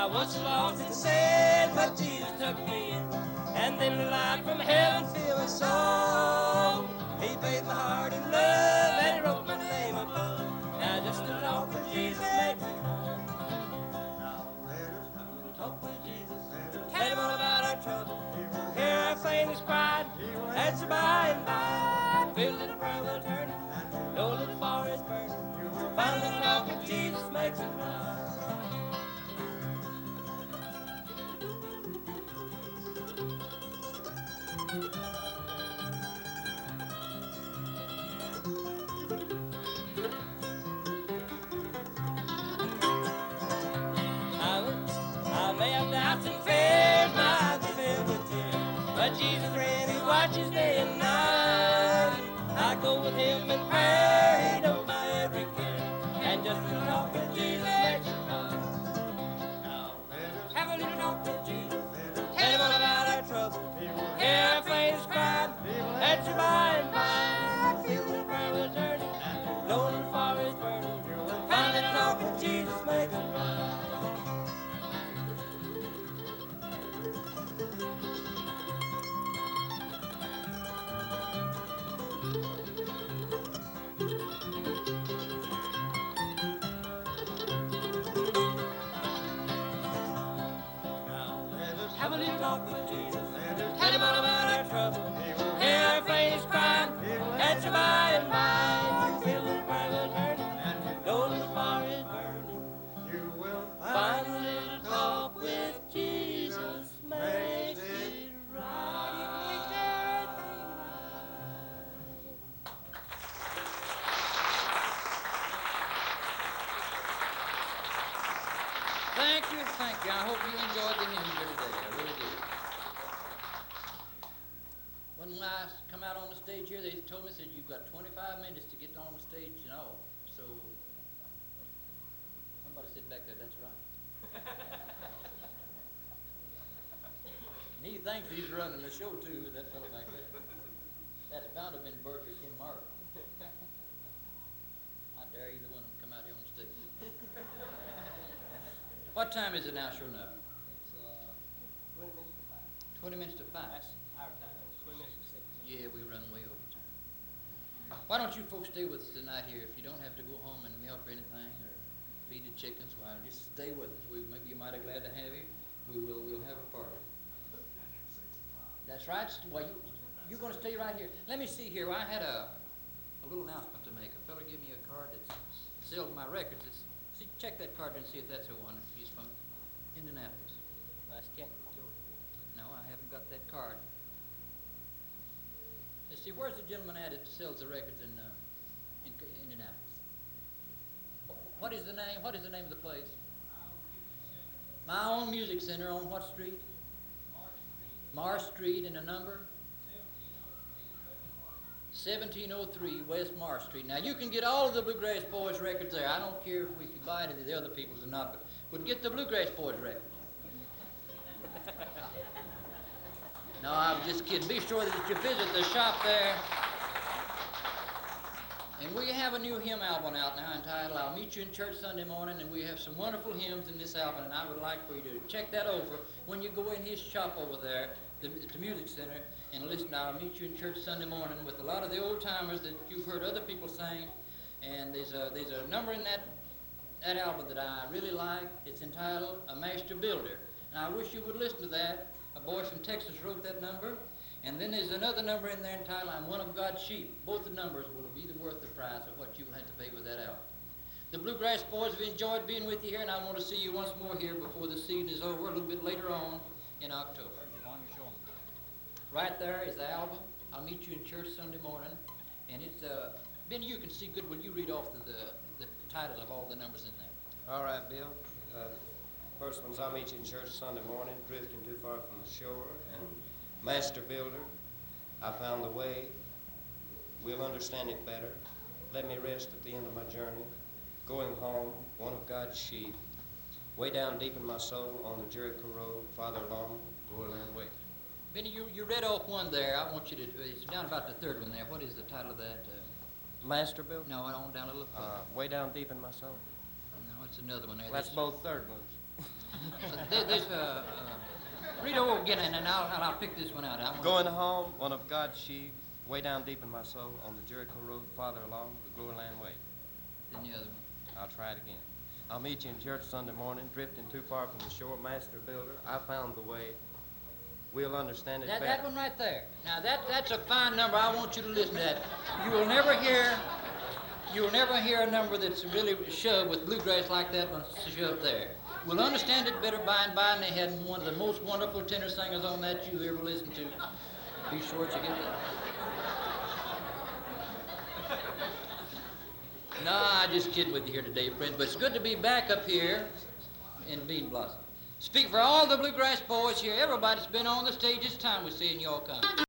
was lost and sad, but Jesus took me in. And then the light from heaven filled my soul. He bathed my heart in love and he wrote my name above. Now just a talk with Jesus makes me whole. Now let us have a little talk with Jesus. Tell him all about our trouble. Hear our faintest cry. Answer by and by. Feel a little prayer will turn. Know a little fire is burning. Find a little talk with Jesus makes me cry. I may have doubts and fears, my eyes are filled with tears, but Jesus really watches day and night. I go with him in prayer, he knows my every care, and just a talk with Jesus makes me smile. Now have a little talk with Jesus, tell him all about our trouble, hear our faintest cry, answer by and by, feel the prayer will turn, know the fire is burning, find a little talk with Jesus makes me smile. Have a little talk with Jesus. Tell him all about our trouble. Hear our faintest cry. Answer by and by. Feel the fire will turn. Know the fire is burning. You will find a little talk with Jesus makes it right. Makes everything right. Thank you, thank you. I hope you enjoyed the hymn here today. I really did. When I come out on the stage here, they told me, said, you've got 25 minutes to get on the stage and all. So, somebody said back there, that's right. And he thinks he's running the show, too, that fellow back there. That's bound to have been Bert or Ken Martin. I dare either one of them come out here on the stage. What time is it now, sure enough? It's 20 minutes to 5. 20 minutes to 5. That's our time. It's 20 minutes to 6. Yeah, we run way over time. Why don't you folks stay with us tonight here? If you don't have to go home and milk or anything or feed the chickens, why just stay with us. Maybe you might be glad to have you. We'll have a party. That's right. Well, you're going to stay right here. Let me see here. I had a little announcement to make. A fella gave me a card that sells my records. Check that card and see if that's the one. He's from Indianapolis. That's Kent, Georgia. No, I haven't got that card. Let's see, where's the gentleman at that sells the records in Indianapolis? What is the name? What is the name of the place? My Own Music Center on what street? Marsh Street, and a number? 1703 West Marsh Street. Now, you can get all of the Bluegrass Boys records there. I don't care if we can buy any of the other people's or not, but we'll get the Bluegrass Boys records. No, I was just kidding. Be sure that you visit the shop there. And we have a new hymn album out now entitled I'll Meet You in Church Sunday Morning, and we have some wonderful hymns in this album, and I would like for you to check that over when you go in his shop over there, the Music Center, and listen to I'll Meet You in Church Sunday Morning with a lot of the old-timers that you've heard other people sing. And there's a number in that album that I really like. It's entitled A Master Builder. And I wish you would listen to that. A boy from Texas wrote that number. And then there's another number in there entitled I'm One of God's Sheep. Both the numbers will be worth the price of what you had to pay with that album. The Bluegrass Boys have enjoyed being with you here, and I want to see you once more here before the season is over, a little bit later on in October. Right there is the album. I'll Meet You in Church Sunday Morning. And it's, Ben, you can see good. Will you read off the titles of all the numbers in there? All right, Bill. First one's I'll Meet You in Church Sunday Morning, Drifting Too Far from the Shore, and Master Builder, I Found the Way, We'll Understand It Better, Let Me Rest at the End of My Journey, Going Home, One of God's Sheep, Way Down Deep in My Soul, On the Jericho Road, Farther Along, Go a Long Way. Benny, you read off one there. I want you to, it's down about the third one there. What is the title of that? Master Builder? No, on down a little further. Way Down Deep in My Soul. No, it's another one there. That's both third ones. There's read over again, and I'll pick this one out. Going home, one of God's sheep, way down deep in my soul, on the Jericho road, farther along the Glory Land way. Then the other one. I'll try it again. I'll meet you in church Sunday morning, drifting too far from the shore, master builder. I found the way. We'll understand it better. That one right there. Now that's a fine number. I want you to listen to that. You will never hear a number that's really shoved with bluegrass like that one shoved there. We'll understand it better by and by, and they had one of the most wonderful tenor singers on that you ever listened to. Be sure to get that. No, I'm just kidding with you here today, friends, but it's good to be back up here in Bean Blossom. Speak for all the bluegrass boys here, everybody that's been on the stage this time, we're seeing y'all come.